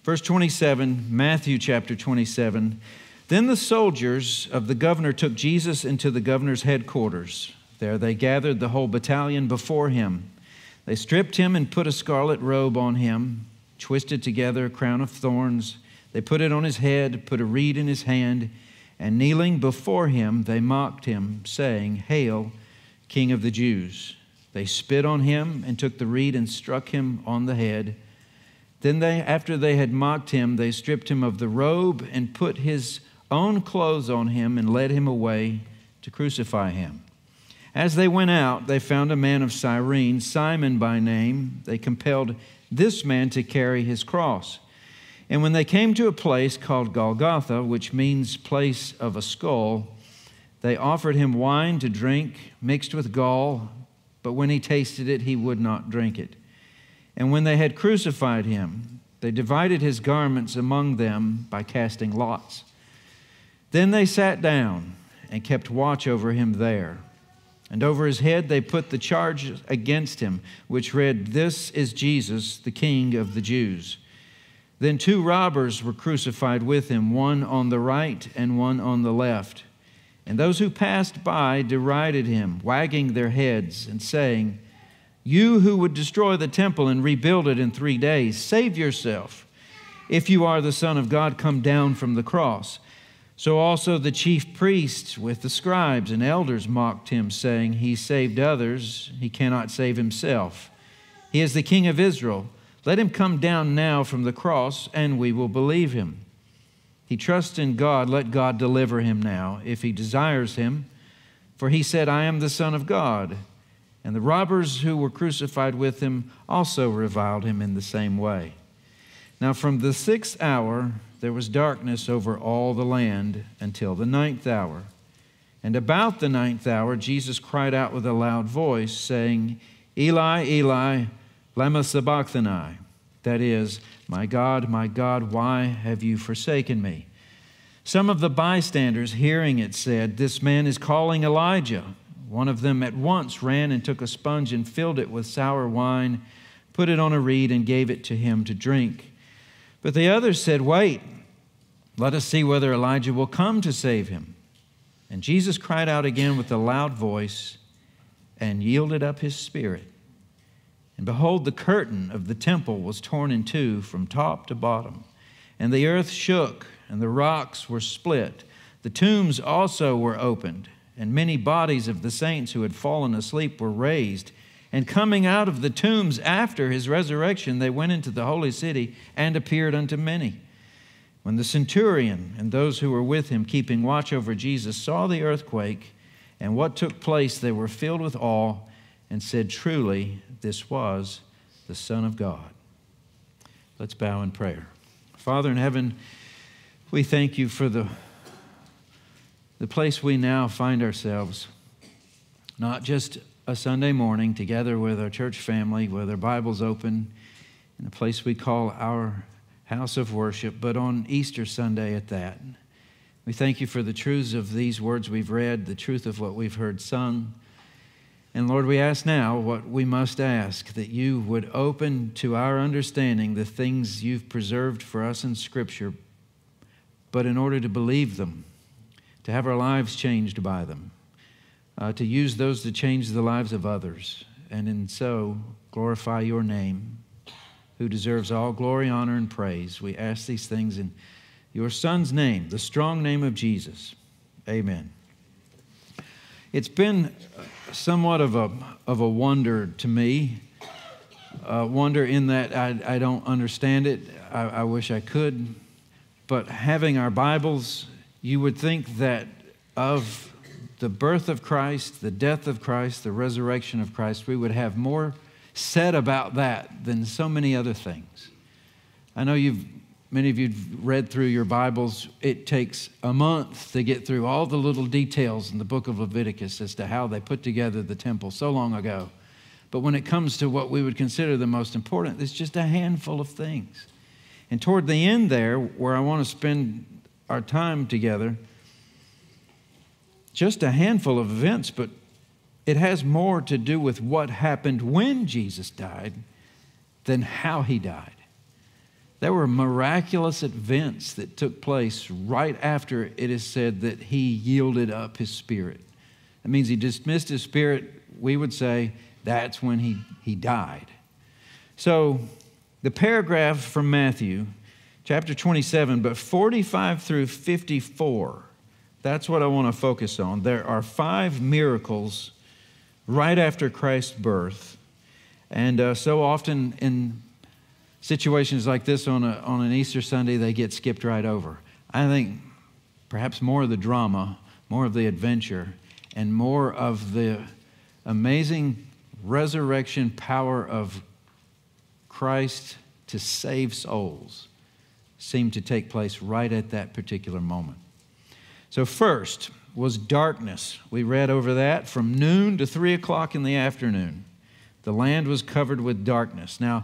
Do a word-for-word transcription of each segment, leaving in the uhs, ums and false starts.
Verse twenty-seven, Matthew chapter twenty-seven. Then the soldiers of the governor took Jesus into the governor's headquarters. There they gathered the whole battalion before him. They stripped him and put a scarlet robe on him, twisted together a crown of thorns. They put it on his head, put a reed in his hand, and kneeling before him, they mocked him, saying, "Hail, King of the Jews." They spit on him and took the reed and struck him on the head. Then they, after they had mocked him, they stripped him of the robe and put his own clothes on him and led him away to crucify him. As they went out, they found a man of Cyrene, Simon by name. They compelled this man to carry his cross. And when they came to a place called Golgotha, which means place of a skull, they offered him wine to drink mixed with gall, but when he tasted it, he would not drink it. And when they had crucified him, they divided his garments among them by casting lots. Then they sat down and kept watch over him there. And over his head they put the charge against him, which read, "This is Jesus, the King of the Jews." Then two robbers were crucified with him, one on the right and one on the left. And those who passed by derided him, wagging their heads and saying, "You who would destroy the temple and rebuild it in three days, save yourself. If you are the Son of God, come down from the cross." So also the chief priests with the scribes and elders mocked him, saying, "He saved others, he cannot save himself. He is the King of Israel. Let him come down now from the cross, and we will believe him. He trusts in God. Let God deliver him now, if he desires him. For he said, 'I am the Son of God.'" And the robbers who were crucified with him also reviled him in the same way. Now from the sixth hour there was darkness over all the land until the ninth hour. And about the ninth hour Jesus cried out with a loud voice, saying, "Eli, Eli, lama sabachthani?" That is, "My God, my God, why have you forsaken me?" Some of the bystanders hearing it said, "This man is calling Elijah." One of them at once ran and took a sponge and filled it with sour wine, put it on a reed and gave it to him to drink. But the others said, "Wait, let us see whether Elijah will come to save him." And Jesus cried out again with a loud voice and yielded up his spirit. And behold, the curtain of the temple was torn in two from top to bottom, and the earth shook, and the rocks were split. The tombs also were opened, and many bodies of the saints who had fallen asleep were raised. And coming out of the tombs after his resurrection, they went into the holy city and appeared unto many. When the centurion and those who were with him, keeping watch over Jesus, saw the earthquake and what took place, they were filled with awe and said, "Truly, this was the Son of God." Let's bow in prayer. Father in heaven, we thank you for the, the place we now find ourselves, not just a Sunday morning together with our church family, with our Bibles open, in a place we call our house of worship, but on Easter Sunday at that. We thank you for the truths of these words we've read, the truth of what we've heard sung. And Lord, we ask now what we must ask, that you would open to our understanding the things you've preserved for us in Scripture, but in order to believe them, to have our lives changed by them, uh, to use those to change the lives of others, and in so glorify your name, who deserves all glory, honor, and praise. We ask these things in your Son's name, the strong name of Jesus. Amen. It's been somewhat of a of a wonder to me, a wonder in that I, I don't understand it. I, I wish I could. But having our Bibles, you would think that of the birth of Christ, the death of Christ, the resurrection of Christ, we would have more said about that than so many other things. I know you've many of you have read through your Bibles. It takes a month to get through all the little details in the book of Leviticus as to how they put together the temple so long ago. But when it comes to what we would consider the most important, it's just a handful of things. And toward the end there, where I want to spend our time together, just a handful of events, but it has more to do with what happened when Jesus died than how he died. There were miraculous events that took place right after it is said that he yielded up his spirit. That means he dismissed his spirit. We would say that's when he, he died. So the paragraph from Matthew, chapter twenty-seven, but forty-five through fifty-four, that's what I want to focus on. There are five miracles right after Christ's birth. And uh, so often in situations like this on, a, on an Easter Sunday, they get skipped right over. I think perhaps more of the drama, more of the adventure, and more of the amazing resurrection power of Christ to save souls seemed to take place right at that particular moment. So first was darkness. We read over that from noon to three o'clock in the afternoon. The land was covered with darkness. Now,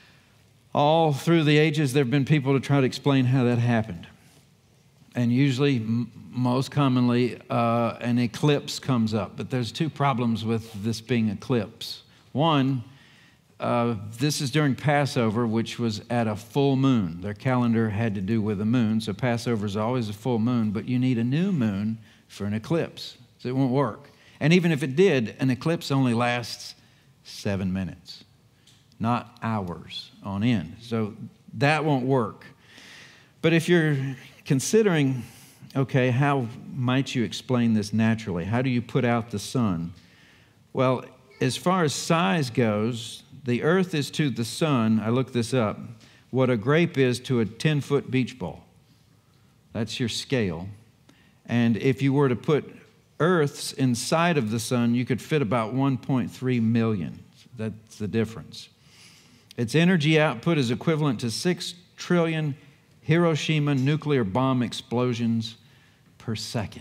all through the ages, there have been people to try to explain how that happened. And usually, m- most commonly, uh, an eclipse comes up. But there's two problems with this being eclipse. One, uh, this is during Passover, which was at a full moon. Their calendar had to do with a moon, so Passover is always a full moon, but you need a new moon for an eclipse, so it won't work. And even if it did, an eclipse only lasts seven minutes. Not hours on end. So that won't work. But if you're considering, okay, how might you explain this naturally? How do you put out the sun? Well, as far as size goes, the earth is to the sun, I looked this up, what a grape is to a ten-foot beach ball. That's your scale. And if you were to put earths inside of the sun, you could fit about one point three million. That's the difference. Its energy output is equivalent to six trillion Hiroshima nuclear bomb explosions per second.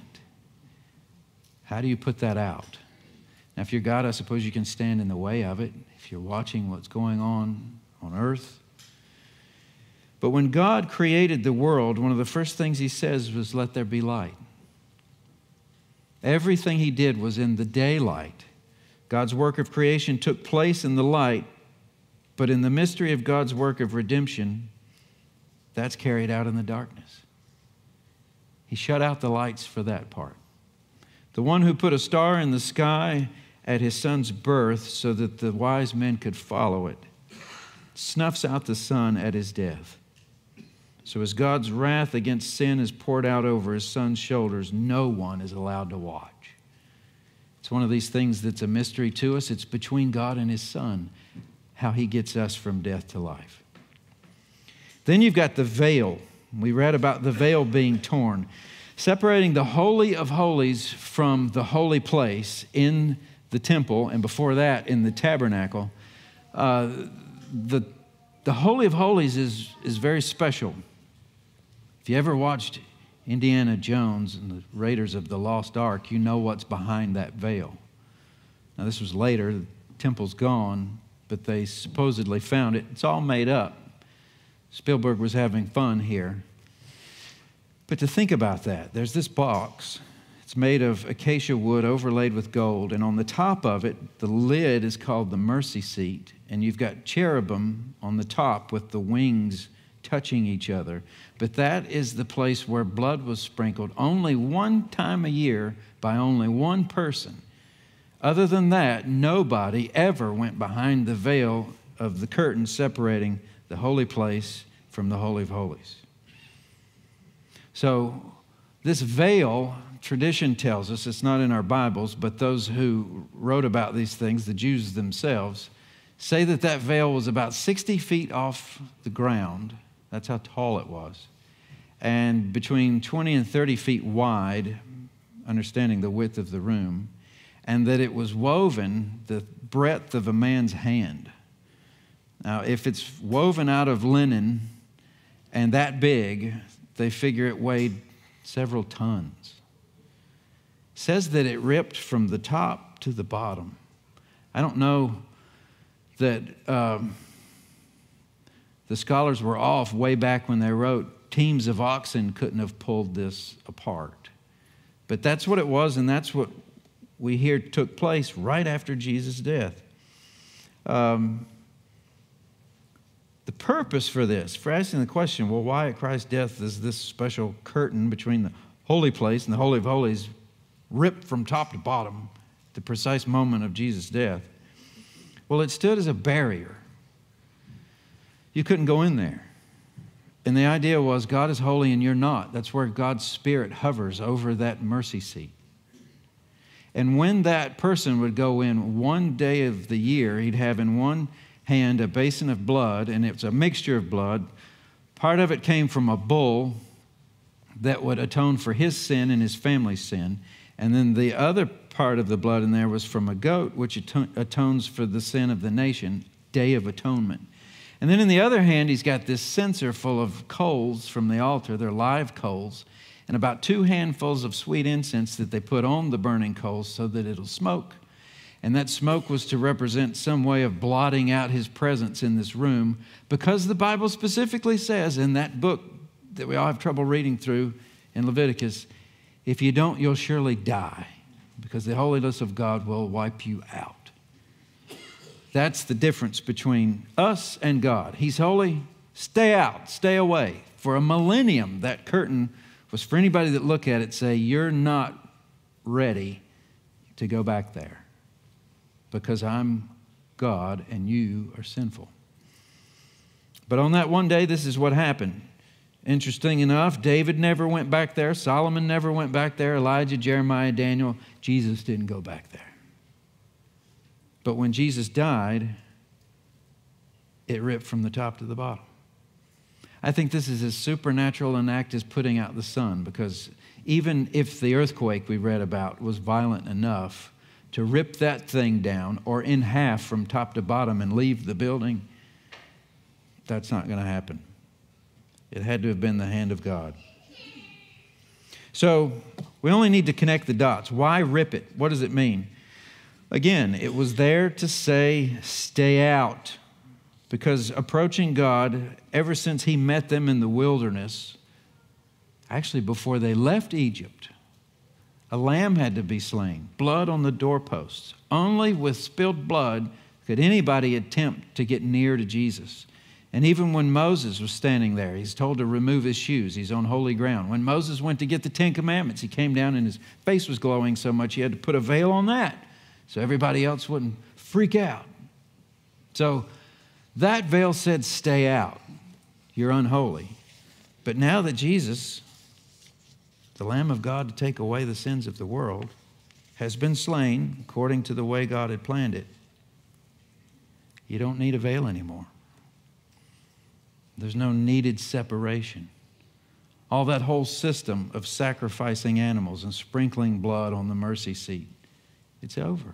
How do you put that out? Now, if you're God, I suppose you can stand in the way of it if you're watching what's going on on earth. But when God created the world, one of the first things he says was, let there be light. Everything he did was in the daylight. God's work of creation took place in the light, but in the mystery of God's work of redemption, that's carried out in the darkness. He shut out the lights for that part. The one who put a star in the sky at his son's birth so that the wise men could follow it, snuffs out the sun at his death. So as God's wrath against sin is poured out over his son's shoulders, no one is allowed to watch. It's one of these things that's a mystery to us. It's between God and his son, how he gets us from death to life. Then you've got the veil. We read about the veil being torn, separating the Holy of Holies from the holy place in the temple, and before that in the tabernacle. Uh, the, the Holy of Holies is, is very special. If you ever watched Indiana Jones and the Raiders of the Lost Ark, you know what's behind that veil. Now, this was later. The temple's gone, but they supposedly found it. It's all made up. Spielberg was having fun here. But to think about that, there's this box. It's made of acacia wood overlaid with gold, and on the top of it, the lid is called the mercy seat, and you've got cherubim on the top with the wings touching each other. But that is the place where blood was sprinkled only one time a year by only one person. Other than that, nobody ever went behind the veil of the curtain separating the holy place from the Holy of Holies. So this veil, tradition tells us, it's not in our Bibles, but those who wrote about these things, the Jews themselves, say that that veil was about sixty feet off the ground. That's how tall it was. And between twenty and thirty feet wide, understanding the width of the room, and that it was woven the breadth of a man's hand. Now, if it's woven out of linen and that big, they figure it weighed several tons. It says that it ripped from the top to the bottom. I don't know that um, the scholars were off way back when they wrote, teams of oxen couldn't have pulled this apart. But that's what it was, and that's what we hear took place right after Jesus' death. Um, The purpose for this, for asking the question, well, why at Christ's death is this special curtain between the holy place and the Holy of Holies ripped from top to bottom at the precise moment of Jesus' death? Well, it stood as a barrier. You couldn't go in there. And the idea was God is holy and you're not. That's where God's Spirit hovers over that mercy seat. And when that person would go in one day of the year, he'd have in one hand a basin of blood, and it was a mixture of blood. Part of it came from a bull that would atone for his sin and his family's sin. And then the other part of the blood in there was from a goat, which atones for the sin of the nation, Day of Atonement. And then in the other hand, he's got this censer full of coals from the altar. They're live coals. And about two handfuls of sweet incense that they put on the burning coals so that it'll smoke. And that smoke was to represent some way of blotting out his presence in this room, because the Bible specifically says in that book that we all have trouble reading through in Leviticus, if you don't, you'll surely die, because the holiness of God will wipe you out. That's the difference between us and God. He's holy. Stay out. Stay away. For a millennium, that curtain was for anybody that look at it say, you're not ready to go back there because I'm God and you are sinful. But on that one day, this is what happened. Interesting enough, David never went back there. Solomon never went back there. Elijah, Jeremiah, Daniel. Jesus didn't go back there. But when Jesus died, it ripped from the top to the bottom. I think this is as supernatural an act as putting out the sun, because even if the earthquake we read about was violent enough to rip that thing down or in half from top to bottom and leave the building, that's not going to happen. It had to have been the hand of God. So we only need to connect the dots. Why rip it? What does it mean? Again, it was there to say, stay out. Because approaching God, ever since he met them in the wilderness, actually before they left Egypt, a lamb had to be slain, blood on the doorposts. Only with spilled blood could anybody attempt to get near to Jesus. And even when Moses was standing there, he's told to remove his shoes. He's on holy ground. When Moses went to get the Ten Commandments, he came down and his face was glowing so much he had to put a veil on that so everybody else wouldn't freak out. So that veil said, stay out. You're unholy. But now that Jesus, the Lamb of God to take away the sins of the world, has been slain according to the way God had planned it, you don't need a veil anymore. There's no needed separation. All that whole system of sacrificing animals and sprinkling blood on the mercy seat, it's over.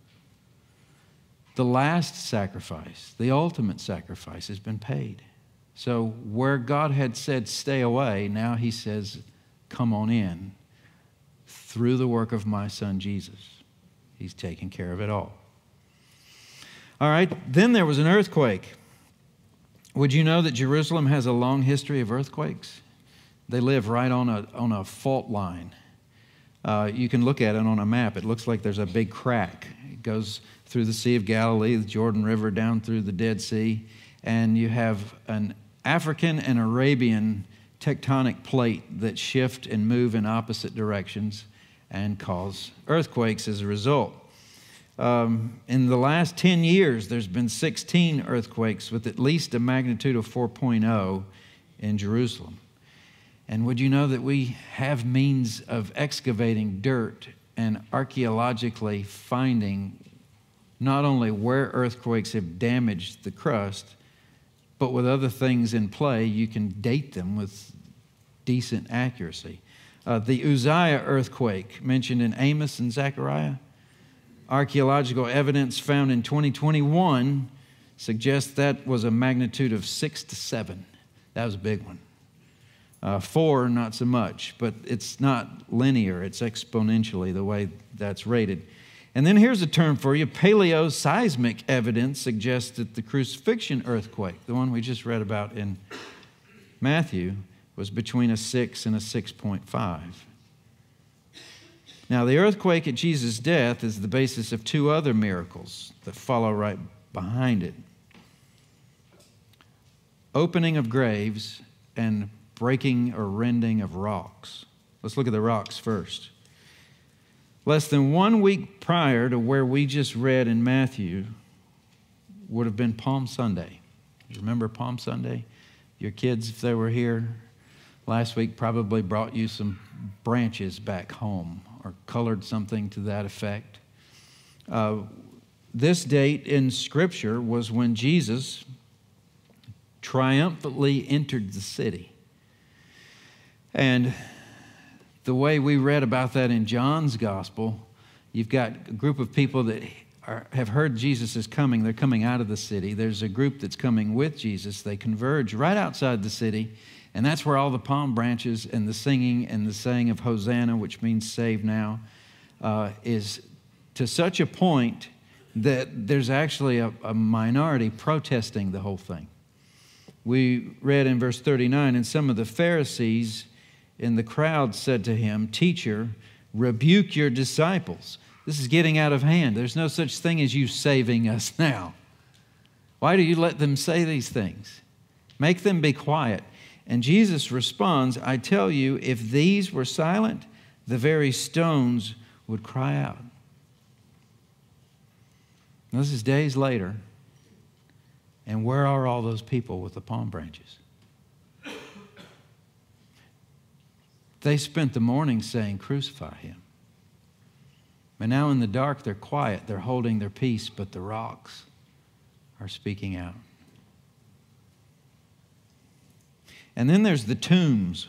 The last sacrifice, the ultimate sacrifice, has been paid. So where God had said, stay away, now he says, come on in through the work of my son Jesus. He's taken care of it all. All right, then there was an earthquake. Would you know that Jerusalem has a long history of earthquakes? They live right on a, on a fault line. Uh, you can look at it on a map. It looks like there's a big crack. It goes through the Sea of Galilee, the Jordan River, down through the Dead Sea, and you have an African and Arabian tectonic plate that shift and move in opposite directions and cause earthquakes as a result. Um, in the last ten years, there's been sixteen earthquakes with at least a magnitude of four point oh in Jerusalem. And would you know that we have means of excavating dirt and archaeologically finding not only where earthquakes have damaged the crust, but with other things in play, you can date them with decent accuracy. Uh, the Uzziah earthquake mentioned in Amos and Zechariah, archaeological evidence found in twenty twenty-one suggests that was a magnitude of six to seven. That was a big one. Uh, four, not so much, but it's not linear. It's exponentially the way that's rated. And then here's a term for you. Paleoseismic evidence suggests that the crucifixion earthquake, the one we just read about in Matthew, was between a six and a six point five. Now, the earthquake at Jesus' death is the basis of two other miracles that follow right behind it. opening of graves and breaking or rending of rocks. Let's look at the rocks first. Less than one week prior to where we just read in Matthew would have been Palm Sunday. You remember Palm Sunday? Your kids, if they were here last week, probably brought you some branches back home or colored something to that effect. Uh, this date in Scripture was when Jesus triumphantly entered the city. And the way we read about that in John's Gospel, you've got a group of people that are, have heard Jesus is coming. They're coming out of the city. There's a group that's coming with Jesus. They converge right outside the city, and that's where all the palm branches and the singing and the saying of Hosanna, which means save now, uh, is to such a point that there's actually a, a minority protesting the whole thing. We read in verse thirty-nine, and some of the Pharisees in the crowd said to him, "Teacher, rebuke your disciples." This is getting out of hand. There's no such thing as you saving us now. Why do you let them say these things? Make them be quiet. And Jesus responds, "I tell you, if these were silent, the very stones would cry out." Now, this is days later. And where are all those people with the palm branches? They spent the morning saying, "Crucify him." But now in the dark, they're quiet. They're holding their peace, but the rocks are speaking out. And then there's the tombs.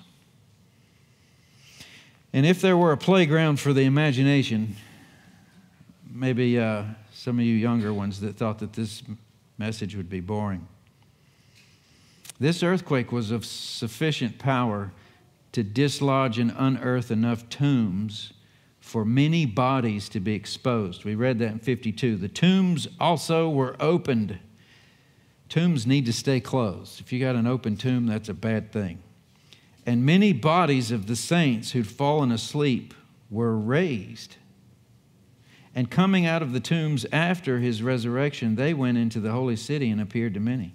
And if there were a playground for the imagination, maybe uh, some of you younger ones that thought that this message would be boring. This earthquake was of sufficient power to dislodge and unearth enough tombs for many bodies to be exposed. We read that in fifty-two. The tombs also were opened. Tombs need to stay closed. If you got an open tomb, that's a bad thing. And many bodies of the saints who'd fallen asleep were raised. And coming out of the tombs after his resurrection, they went into the holy city and appeared to many.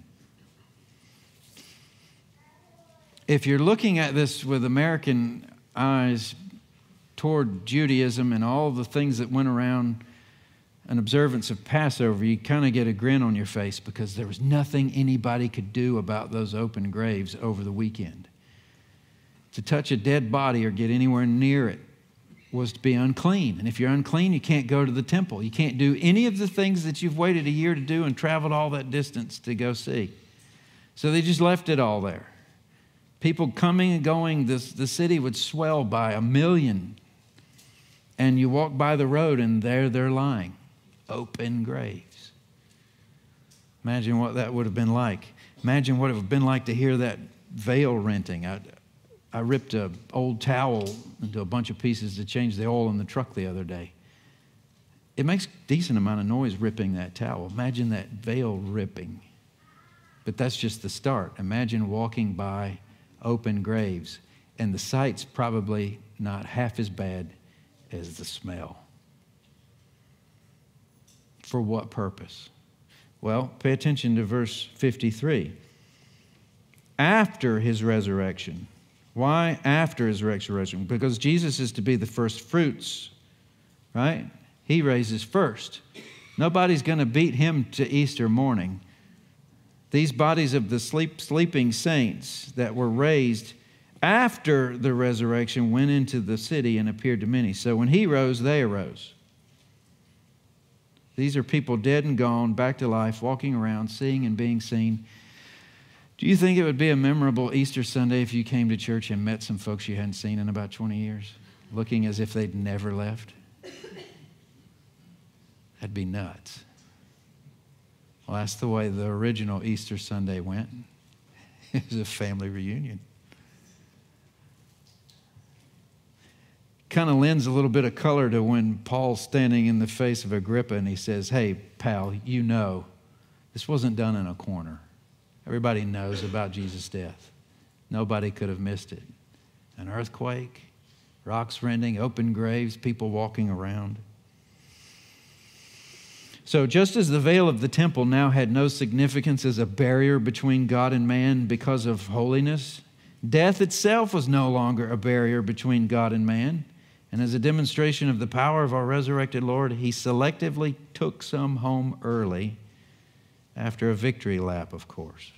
If you're looking at this with American eyes toward Judaism and all the things that went around an observance of Passover, you kind of get a grin on your face because there was nothing anybody could do about those open graves over the weekend. To touch a dead body or get anywhere near it was to be unclean. And if you're unclean, you can't go to the temple. You can't do any of the things that you've waited a year to do and traveled all that distance to go see. So they just left it all there. People coming and going, this, the city would swell by a million. And you walk by the road and there they're lying. Open graves. Imagine what that would have been like. Imagine what it would have been like to hear that veil renting. I, I ripped an old towel into a bunch of pieces to change the oil in the truck the other day. It makes a decent amount of noise ripping that towel. Imagine that veil ripping. But that's just the start. Imagine walking by open graves, and the sight's probably not half as bad as the smell. For what purpose? Well, pay attention to verse fifty-three. After his resurrection. Why after his resurrection? Because Jesus is to be the first fruits, right? He raises first. Nobody's going to beat him to Easter morning. These bodies of the sleep, sleeping saints that were raised after the resurrection went into the city and appeared to many. So when he rose, they arose. These are people dead and gone, back to life, walking around, seeing and being seen. Do you think it would be a memorable Easter Sunday if you came to church and met some folks you hadn't seen in about twenty years, looking as if they'd never left? That'd be nuts. Well, that's the way the original Easter Sunday went. It was a family reunion. Kind of lends a little bit of color to when Paul's standing in the face of Agrippa and he says, "Hey, pal, you know, this wasn't done in a corner. Everybody knows about Jesus' death. Nobody could have missed it. An earthquake, rocks rending, open graves, people walking around." So just as the veil of the temple now had no significance as a barrier between God and man because of holiness, death itself was no longer a barrier between God and man. And as a demonstration of the power of our resurrected Lord, he selectively took some home early after a victory lap, of course.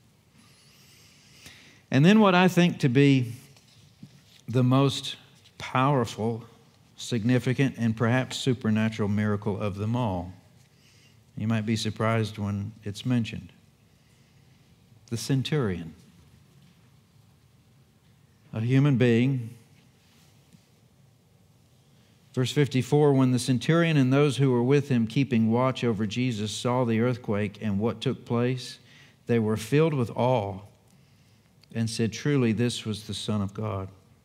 And then what I think to be the most powerful, significant, and perhaps supernatural miracle of them all. You might be surprised when it's mentioned. The centurion. A human being. Verse fifty-four, when the centurion and those who were with him keeping watch over Jesus saw the earthquake and what took place, they were filled with awe and said, truly, this was the Son of God.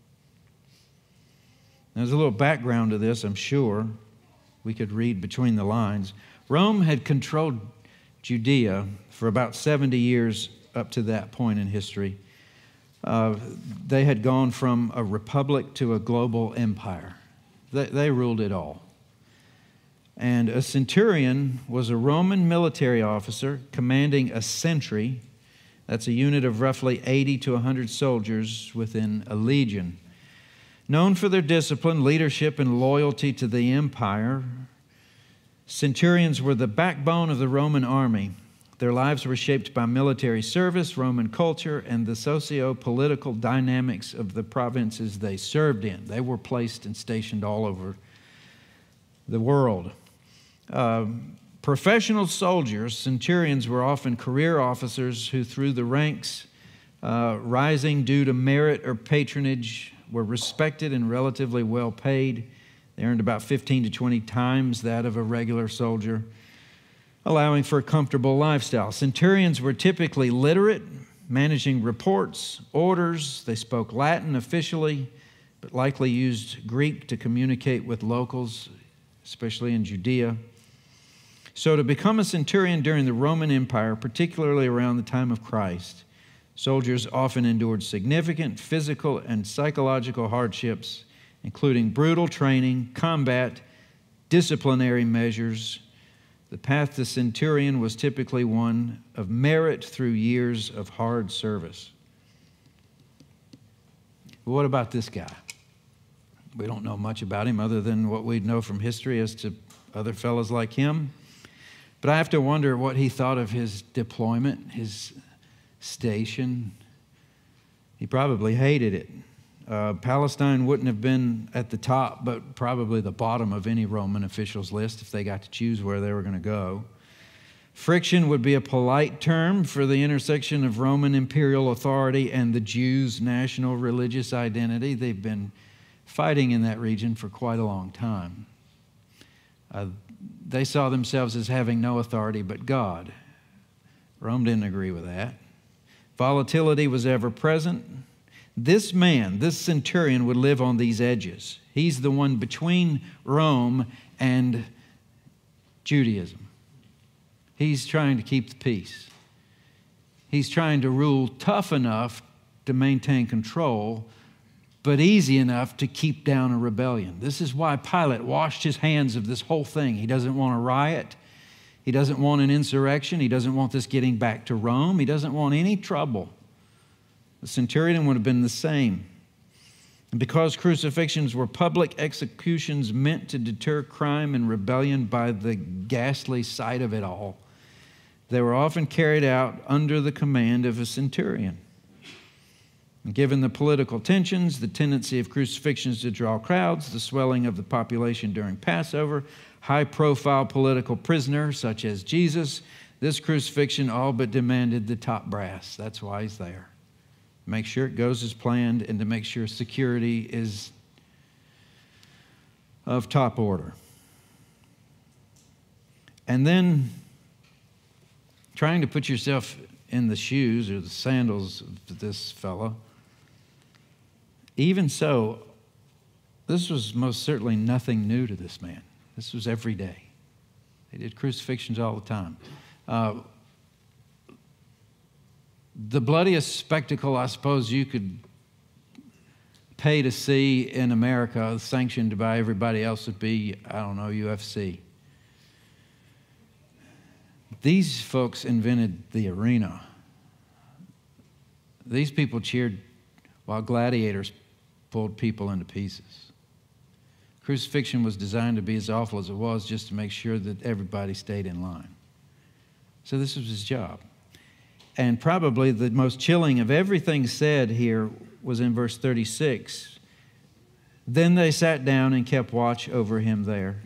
There's a little background to this, I'm sure. We could read between the lines. Rome had controlled Judea for about seventy years up to that point in history. Uh, they had gone from a republic to a global empire. They, they ruled it all. And a centurion was a Roman military officer commanding a century. That's a unit of roughly eighty to one hundred soldiers within a legion. Known for their discipline, leadership, and loyalty to the empire, centurions were the backbone of the Roman army. Their lives were shaped by military service, Roman culture, and the socio-political dynamics of the provinces they served in. They were placed and stationed all over the world. Uh, professional soldiers, centurions, were often career officers who, through the ranks, uh, rising due to merit or patronage, were respected and relatively well paid. They earned about fifteen to twenty times that of a regular soldier, allowing for a comfortable lifestyle. Centurions were typically literate, managing reports, orders. They spoke Latin officially, but likely used Greek to communicate with locals, especially in Judea. So to become a centurion during the Roman Empire, particularly around the time of Christ, soldiers often endured significant physical and psychological hardships, including brutal training, combat, disciplinary measures. The path to centurion was typically one of merit through years of hard service. What about this guy? We don't know much about him other than what we know from history as to other fellows like him. But I have to wonder what he thought of his deployment, his station. He probably hated it. Uh, Palestine wouldn't have been at the top, but probably the bottom of any Roman official's list if they got to choose where they were going to go. Friction would be a polite term for the intersection of Roman imperial authority and the Jews' national religious identity. They've been fighting in that region for quite a long time. Uh, they saw themselves as having no authority but God. Rome didn't agree with that. Volatility was ever present. This man, this centurion, would live on these edges. He's the one between Rome and Judaism. He's trying to keep the peace. He's trying to rule tough enough to maintain control, but easy enough to keep down a rebellion. This is why Pilate washed his hands of this whole thing. He doesn't want a riot. He doesn't want an insurrection. He doesn't want this getting back to Rome. He doesn't want any trouble. The centurion would have been the same. And because crucifixions were public executions meant to deter crime and rebellion by the ghastly sight of it all, they were often carried out under the command of a centurion. And given the political tensions, the tendency of crucifixions to draw crowds, the swelling of the population during Passover, high-profile political prisoners such as Jesus, this crucifixion all but demanded the top brass. That's why he's there. Make sure it goes as planned and to make sure security is of top order. And then trying to put yourself in the shoes or the sandals of this fellow. Even so, this was most certainly nothing new to this man. This was every day. They did crucifixions all the time. Uh, the bloodiest spectacle I suppose you could pay to see in America, sanctioned by everybody else, would be, I don't know, U F C. These folks invented the arena. These people cheered while gladiators pulled people into pieces. Crucifixion was designed to be as awful as it was, just to make sure that everybody stayed in line. So this was his job. And probably the most chilling of everything said here was in verse thirty-six. Then they sat down and kept watch over him there.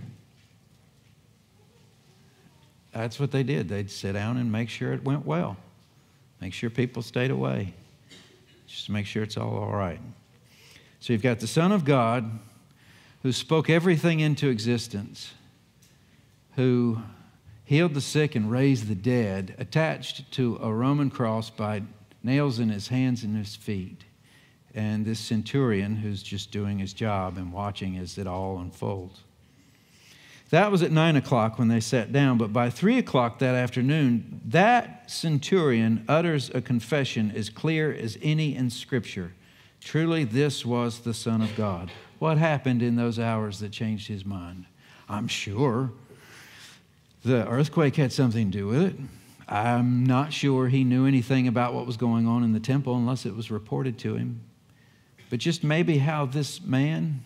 That's what they did. They'd sit down and make sure it went well. Make sure people stayed away. Just to make sure it's all all right. So you've got the Son of God who spoke everything into existence, who healed the sick and raised the dead, attached to a Roman cross by nails in his hands and his feet. And this centurion who's just doing his job and watching as it all unfolds. That was at nine o'clock when they sat down, but by three o'clock that afternoon, that centurion utters a confession as clear as any in Scripture. Truly, this was the Son of God. What happened in those hours that changed his mind? I'm sure the earthquake had something to do with it. I'm not sure he knew anything about what was going on in the temple unless it was reported to him. But just maybe how this man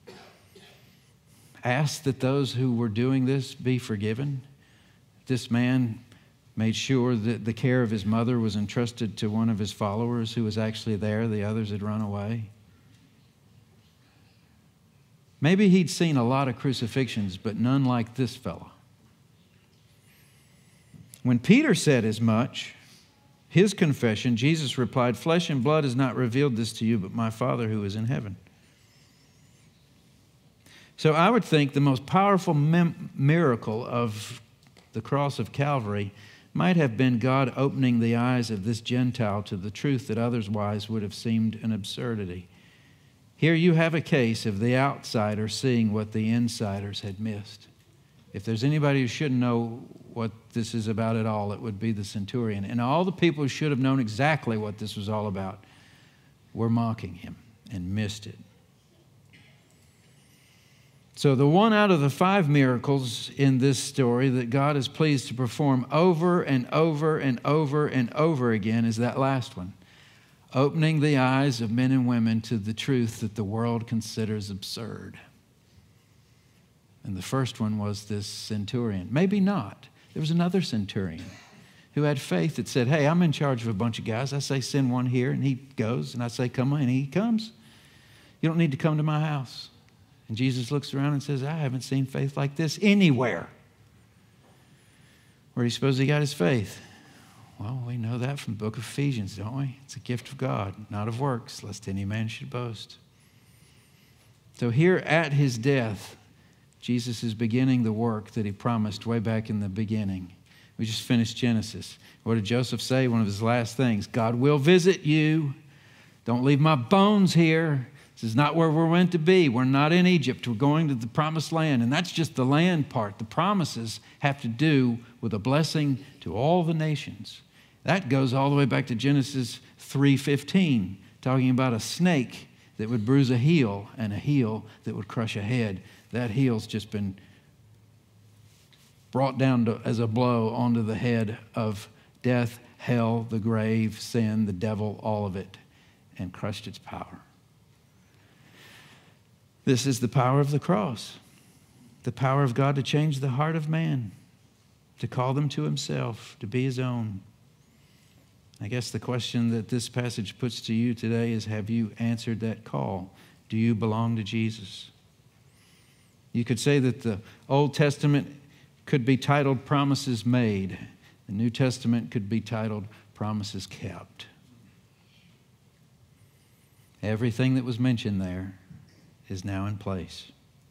asked that those who were doing this be forgiven. This man made sure that the care of his mother was entrusted to one of his followers who was actually there. The others had run away. Maybe he'd seen a lot of crucifixions, but none like this fellow. When Peter said as much, his confession, Jesus replied, "Flesh and blood has not revealed this to you, but my Father who is in heaven." So I would think the most powerful mem- miracle of the cross of Calvary might have been God opening the eyes of this Gentile to the truth that otherwise would have seemed an absurdity. Here you have a case of the outsider seeing what the insiders had missed. If there's anybody who shouldn't know what this is about at all, it would be the centurion. And all the people who should have known exactly what this was all about were mocking him and missed it. So the one out of the five miracles in this story that God is pleased to perform over and over and over and over again is that last one. Opening the eyes of men and women to the truth that the world considers absurd. And the first one was this centurion. Maybe not. There was another centurion who had faith that said, hey, I'm in charge of a bunch of guys. I say send one here, and he goes. And I say come on, and he comes. You don't need to come to my house. And Jesus looks around and says, I haven't seen faith like this anywhere. Where do you suppose he got his faith? Well, we know that from the book of Ephesians, don't we? It's a gift of God, not of works, lest any man should boast. So here at his death, Jesus is beginning the work that he promised way back in the beginning. We just finished Genesis. What did Joseph say? One of his last things, God will visit you. Don't leave my bones here. This is not where we're meant to be. We're not in Egypt. We're going to the promised land. And that's just the land part. The promises have to do with a blessing to all the nations. That goes all the way back to Genesis three fifteen, talking about a snake that would bruise a heel and a heel that would crush a head. That heel's just been brought down to, as a blow onto the head of death, hell, the grave, sin, the devil, all of it, and crushed its power. This is the power of the cross, the power of God to change the heart of man, to call them to himself, to be his own. I guess the question that this passage puts to you today is, have you answered that call? Do you belong to Jesus? You could say that the Old Testament could be titled Promises Made. The New Testament could be titled Promises Kept. Everything that was mentioned there is now in place.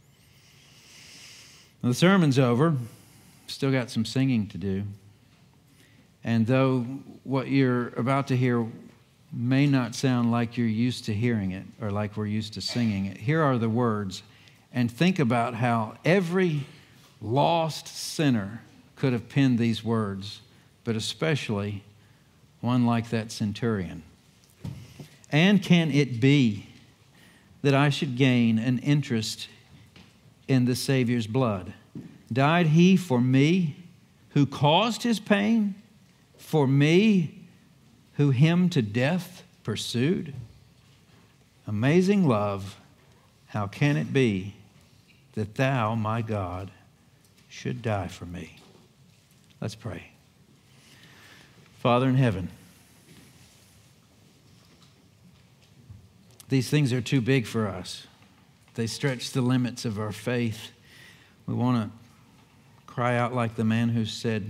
Well, the sermon's over. Still got some singing to do. And though what you're about to hear may not sound like you're used to hearing it or like we're used to singing it, here are the words. And think about how every lost sinner could have penned these words, but especially one like that centurion. And can it be that I should gain an interest in the Savior's blood? Died he for me, who caused his pain, for me, who him to death pursued. Amazing love, how can it be that thou, my God, should die for me? Let's pray. Father in heaven, these things are too big for us. They stretch the limits of our faith. We want to cry out like the man who said,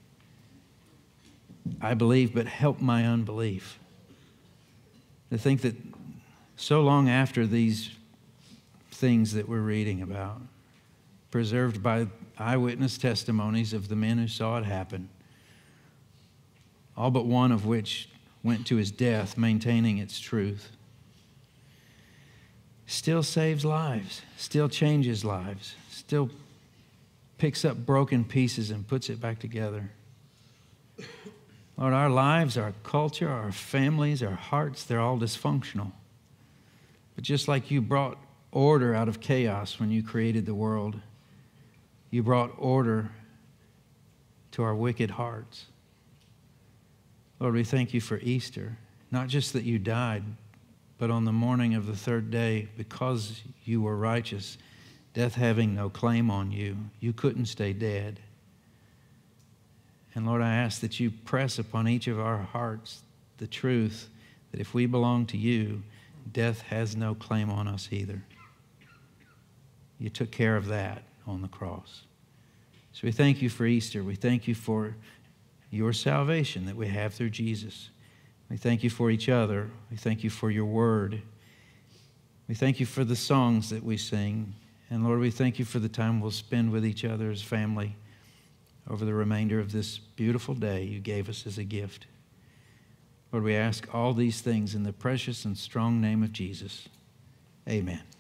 I believe, but help my unbelief. To think that so long after these things that we're reading about, preserved by eyewitness testimonies of the men who saw it happen, all but one of which went to his death, maintaining its truth, still saves lives, still changes lives, still picks up broken pieces and puts it back together. Lord, our lives, our culture, our families, our hearts, they're all dysfunctional. But just like you brought order out of chaos when you created the world, you brought order to our wicked hearts. Lord, we thank you for Easter, not just that you died, but on the morning of the third day, because you were righteous, death having no claim on you, you couldn't stay dead. And Lord, I ask that you press upon each of our hearts the truth that if we belong to you, death has no claim on us either. You took care of that on the cross. So we thank you for Easter. We thank you for your salvation that we have through Jesus. We thank you for each other. We thank you for your word. We thank you for the songs that we sing. And Lord, we thank you for the time we'll spend with each other as family over the remainder of this beautiful day you gave us as a gift. Lord, we ask all these things in the precious and strong name of Jesus. Amen.